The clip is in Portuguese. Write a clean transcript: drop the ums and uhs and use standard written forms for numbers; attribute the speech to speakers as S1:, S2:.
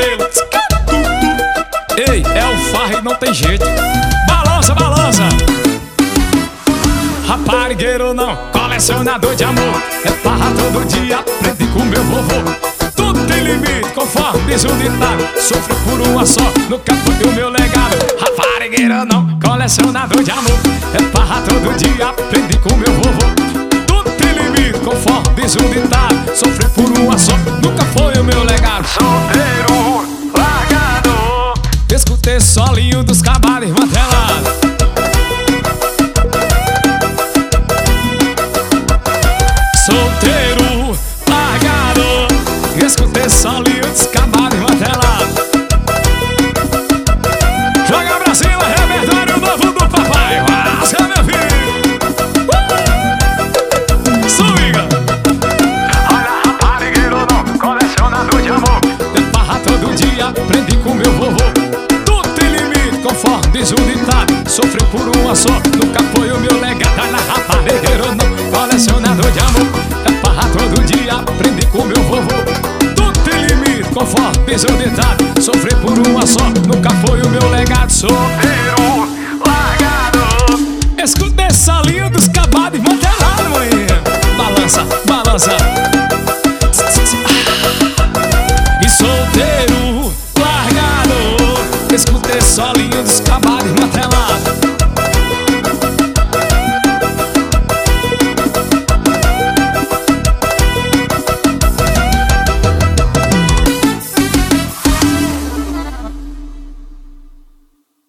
S1: selo. Ei, é o farra e não tem jeito. Balança, balança. Raparigueiro não, colecionador de amor. É farra todo dia, aprendi com meu vovô. Tudo tem limite, conforme diz o ditado. Sofri por uma só, nunca foi o meu legado. Raparigueiro não, colecionador de amor. É farra todo dia, aprendi com meu vovô. Tudo tem limite, conforme diz o ditado. Sofri por uma só, nunca foi o meu legado.
S2: Solteiro, largado.
S1: Escutei solinho dos cavalos martelados. Solteiro, largado. Escutei solinho dos cavalos martelados. Joga pra cima, repertório novo do papai. Rasga, meu filho. Swinga.
S2: Olha, raparigueiro não, colecionador de amor.
S1: É farra todo dia, aprendi com meu vovô. Tudo tem limite, conforme diz o ditado. Sofri por uma só, nunca foi o meu legado. Olha, raparigueiro não, colecionador de amor. É farra todo dia, aprendi com meu vovô. Tudo tem limite, conforme diz o ditado. Sofri por uma só, nunca foi o meu legado. Solteiro,